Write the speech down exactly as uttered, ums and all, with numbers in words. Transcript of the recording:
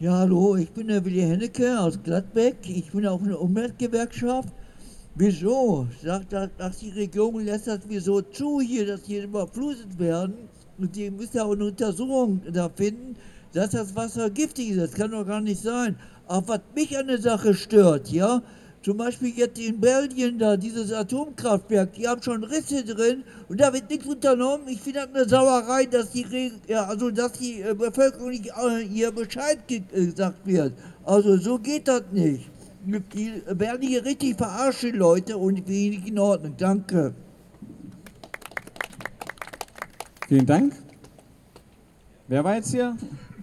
Ja, hallo, ich bin der Willi Hennecke aus Gladbeck. Ich bin auch in der Umweltgewerkschaft. Wieso? Sagt, dass, dass die Regierung lässt das wieso zu hier, dass hier überflutet werden. Und die müssen ja auch eine Untersuchung da finden, dass das Wasser giftig ist. Das kann doch gar nicht sein. Aber was mich an der Sache stört, ja, zum Beispiel jetzt in Belgien da, dieses Atomkraftwerk, die haben schon Risse drin und da wird nichts unternommen. Ich finde das eine Sauerei, dass die, Re ja, also, dass die äh, Bevölkerung nicht äh, ihr Bescheid ge gesagt wird. Also so geht das nicht. Die werden hier richtig verarscht, die Leute, und finde ich nicht in Ordnung. Danke. Vielen Dank. Wer war jetzt hier?